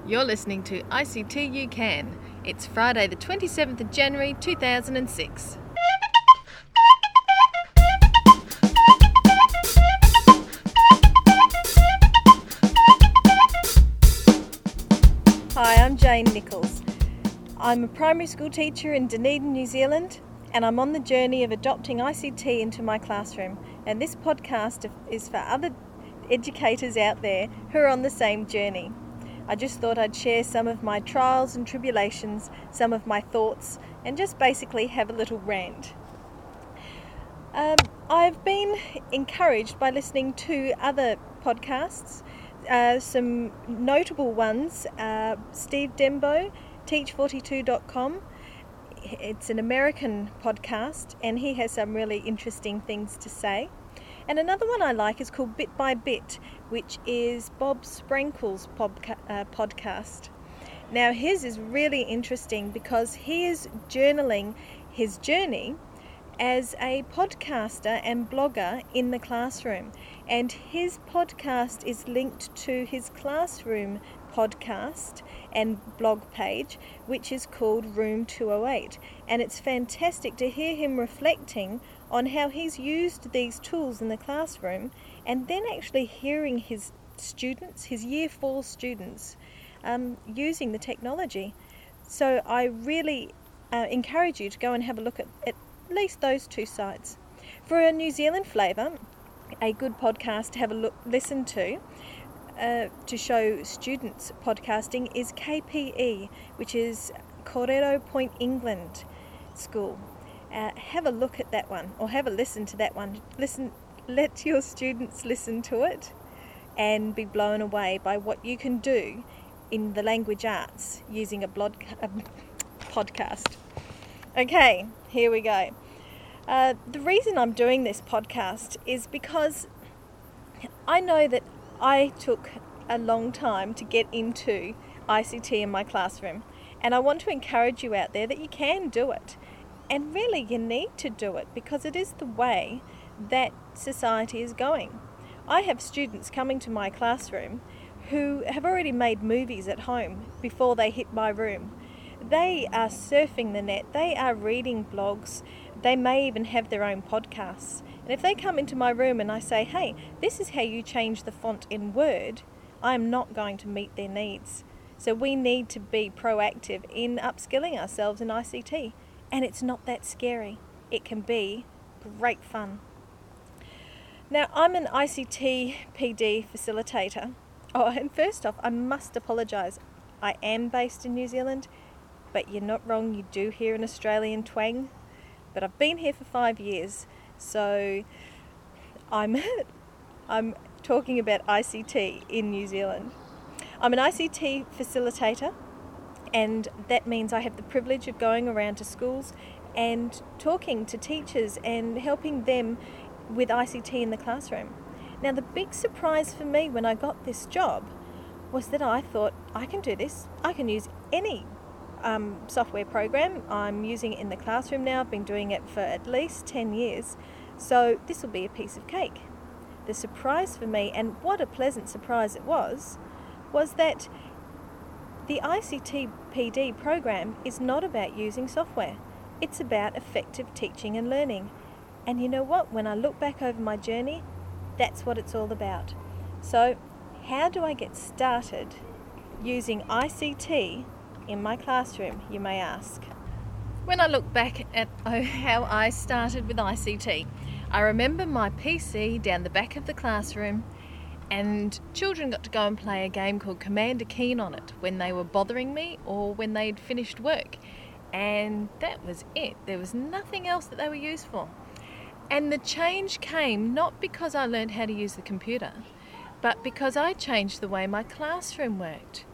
You're listening to ICT You Can. It's Friday the 27th of January 2006. Hi, I'm Jane Nichols. I'm a primary school teacher in Dunedin, New Zealand, and I'm on the journey of adopting ICT into my classroom. And this podcast is for other educators out there who are on the same journey. I just thought I'd share some of my trials and tribulations, some of my thoughts, and just basically have a little rant. I've been encouraged by listening to other podcasts, some notable ones, Steve Dembo, Teach42.com. It's an American podcast and he has some really interesting things to say. And another one I like is called Bit by Bit, which is Bob Sprankle's podcast. Now his is really interesting because he is journaling his journey as a podcaster and blogger in the classroom. And his podcast is linked to his classroom podcast and blog page, which is called Room 208. And it's fantastic to hear him reflecting on how he's used these tools in the classroom and then actually hearing his students, his Year 4 students, using the technology. So I really encourage you to go and have a look at least those two sites. For a New Zealand flavour, a good podcast to have a listen to show students podcasting is KPE, which is Correro Point England School. Have a look at that one, or have a listen to that one. Let your students listen to it and be blown away by what you can do in the language arts using a podcast. Okay, here we go. The reason I'm doing this podcast is because I know that I took a long time to get into ICT in my classroom, and I want to encourage you out there that you can do it. And really you need to do it because it is the way that society is going. I have students coming to my classroom who have already made movies at home before they hit my room. They are surfing the net, they are reading blogs, they may even have their own podcasts. And if they come into my room and I say, hey, this is how you change the font in Word, I am not going to meet their needs. So we need to be proactive in upskilling ourselves in ICT. And it's not that scary. It can be great fun. Now, I'm an ICT PD facilitator. Oh, and first off, I must apologise. I am based in New Zealand, but you're not wrong. You do hear an Australian twang. But I've been here for 5 years, so I'm talking about ICT in New Zealand. I'm an ICT facilitator, and that means I have the privilege of going around to schools and talking to teachers and helping them with ICT in the classroom. Now, the big surprise for me when I got this job was that I thought, I can do this. I can use any software program. I'm using it in the classroom now. I've been doing it for at least 10 years. So this will be a piece of cake. The surprise for me, and what a pleasant surprise it was that the ICT PD program is not about using software. It's about effective teaching and learning. And you know what? When I look back over my journey, that's what it's all about. So, how do I get started using ICT in my classroom, you may ask? When I look back at how I started with ICT, I remember my PC down the back of the classroom, and children got to go and play a game called Commander Keen on it when they were bothering me or when they'd finished work. And that was it. There was nothing else that they were used for. And the change came not because I learned how to use the computer, but because I changed the way my classroom worked.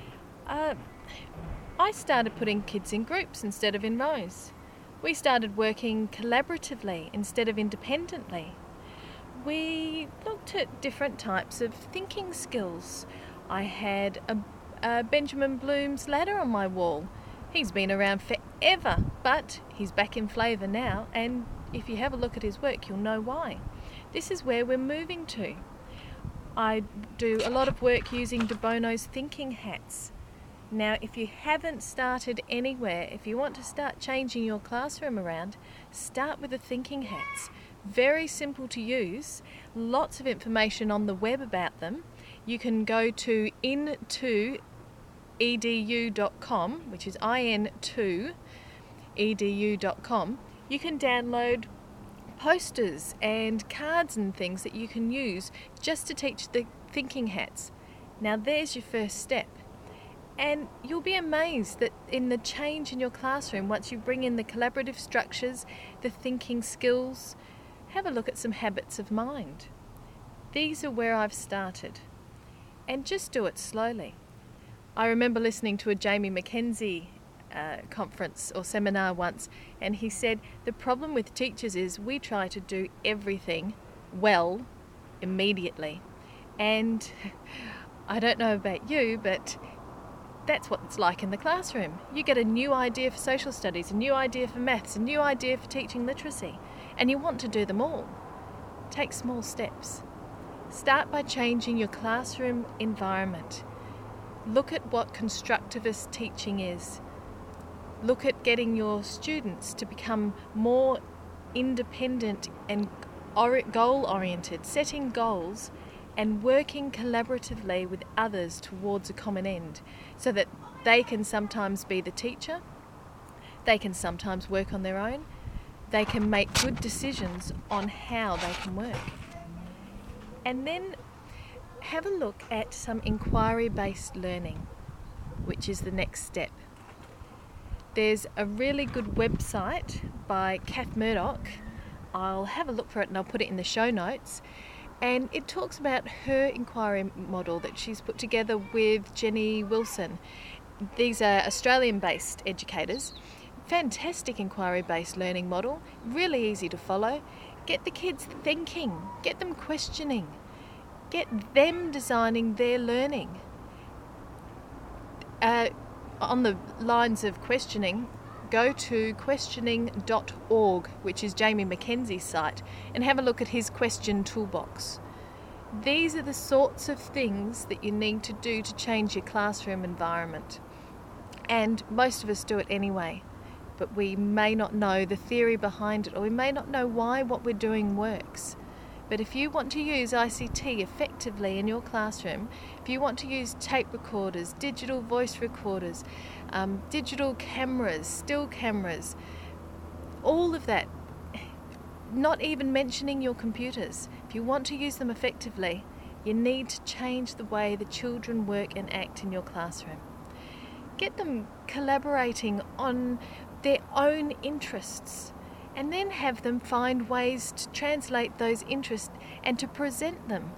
I started putting kids in groups instead of in rows. We started working collaboratively instead of independently. We looked at different types of thinking skills. I had a Benjamin Bloom's ladder on my wall. He's been around forever, but he's back in flavour now, and if you have a look at his work, you'll know why. This is where we're moving to. I do a lot of work using De Bono's thinking hats. Now, if you haven't started anywhere, if you want to start changing your classroom around, start with the thinking hats. Very simple to use, lots of information on the web about them. You can go to in2edu.com, which is in2edu.com. You can download posters and cards and things that you can use just to teach the thinking hats. Now there's your first step. And you'll be amazed that in the change in your classroom, once you bring in the collaborative structures, the thinking skills, have a look at some habits of mind. These are where I've started. And just do it slowly. I remember listening to a Jamie McKenzie conference or seminar once, and he said the problem with teachers is we try to do everything well immediately. And I don't know about you, but that's what it's like in the classroom. You get a new idea for social studies, a new idea for maths, a new idea for teaching literacy, and you want to do them all. Take small steps. Start by changing your classroom environment. Look at what constructivist teaching is. Look at getting your students to become more independent and goal-oriented, setting goals and working collaboratively with others towards a common end, so that they can sometimes be the teacher, they can sometimes work on their own, they can make good decisions on how they can work. And then have a look at some inquiry-based learning, which is the next step. There's a really good website by Kath Murdoch. I'll have a look for it and I'll put it in the show notes. And it talks about her inquiry model that she's put together with Jenny Wilson. These are Australian-based educators. Fantastic inquiry-based learning model, really easy to follow. Get the kids thinking, get them questioning, get them designing their learning. On the lines of questioning, go to questioning.org, which is Jamie McKenzie's site, and have a look at his question toolbox. These are the sorts of things that you need to do to change your classroom environment. And most of us do it anyway, but we may not know the theory behind it, or we may not know why what we're doing works. But if you want to use ICT effectively in your classroom, if you want to use tape recorders, digital voice recorders, digital cameras, still cameras, all of that, not even mentioning your computers, if you want to use them effectively, you need to change the way the children work and act in your classroom. Get them collaborating on their own interests, and then have them find ways to translate those interests and to present them.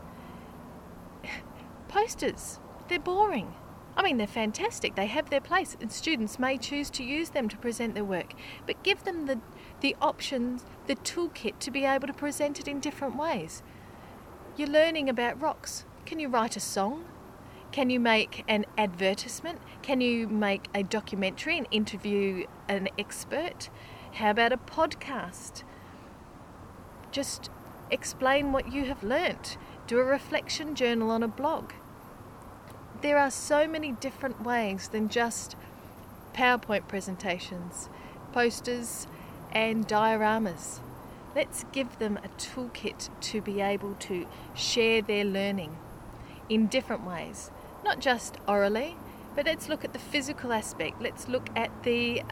Posters, they're boring. I mean, they're fantastic. They have their place, and students may choose to use them to present their work, but give them the options, the toolkit to be able to present it in different ways. You're learning about rocks. Can you write a song? Can you make an advertisement? Can you make a documentary and interview an expert? How about a podcast? Just explain what you have learnt. Do a reflection journal on a blog. There are so many different ways than just PowerPoint presentations, posters and dioramas. Let's give them a toolkit to be able to share their learning in different ways, not just orally, but let's look at the physical aspect. Let's look at the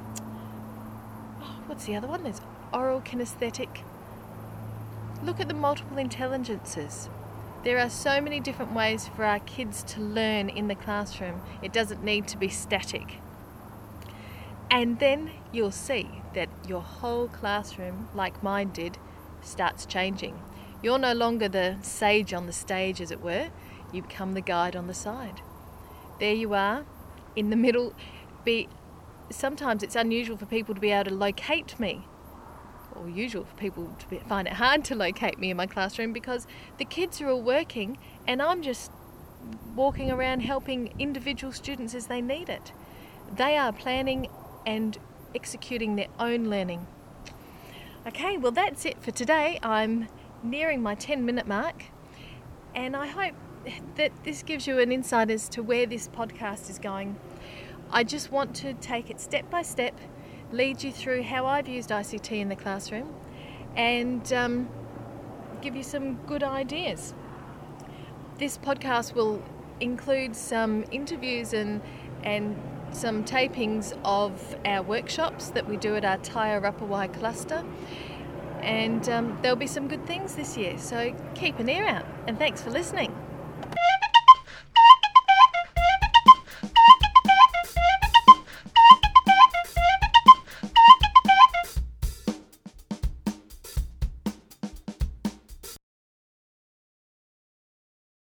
what's the other one? There's oral kinesthetic. Look at the multiple intelligences. There are so many different ways for our kids to learn in the classroom. It doesn't need to be static. And then you'll see that your whole classroom, like mine did, starts changing. You're no longer the sage on the stage, as it were. You become the guide on the side. There you are, in the middle. Sometimes it's unusual for people to be able to locate me, or usual for people to find it hard to locate me in my classroom, because the kids are all working and I'm just walking around helping individual students as they need it. They are planning and executing their own learning. Okay, well that's it for today. I'm nearing my 10-minute mark, and I hope that this gives you an insight as to where this podcast is going. I just want to take it step by step, lead you through how I've used ICT in the classroom, and give you some good ideas. This podcast will include some interviews and some tapings of our workshops that we do at our Taiarapuai cluster, and there'll be some good things this year, so keep an ear out, and thanks for listening.